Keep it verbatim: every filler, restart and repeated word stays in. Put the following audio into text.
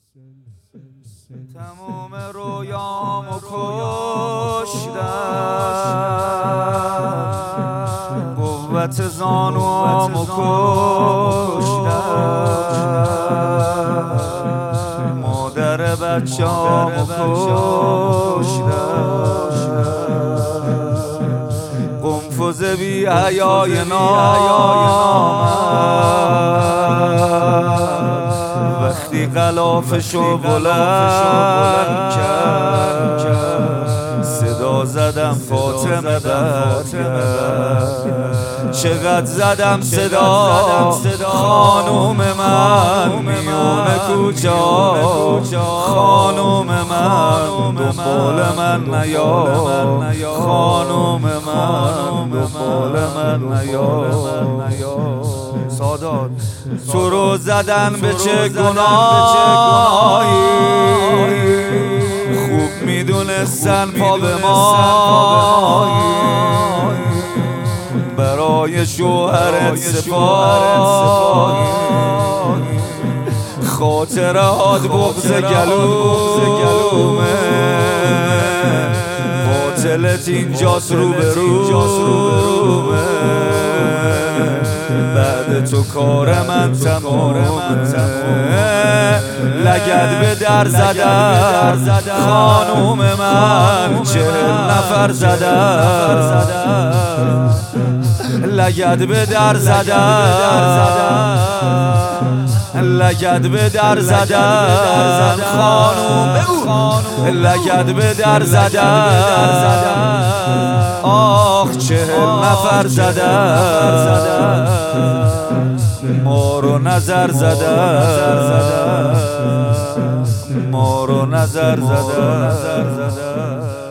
تمام رویامو کشتم، قوت زانوامو کشتم، مادر بچه‌امو کشتم، قنفذ بی حیای نامرد وقتی غلافشو بلند کرد، صدا زدم فاطمه برگرد. چقدر زدم صدا خانوم من میون کوچه، خانوم من دنبال من نیا، خانوم من دنبال من نیا. سادات تو رو زدن به چه گناهی، خوب میدونستن پا به مایی، برای شوهرت سپاهی، خاطرات بغض گلومه، قاتلت اینجاست رو به رومه، بعد تو کار من تمومه. لگد به در زدن خانوم من، چهل نفر زدن، لگد به در زدن، لگد به در زدن خانوم، لگد به در زدن، آخ چهل نفر زدن، ما رو نظر زدن، ما رو نظر زدن.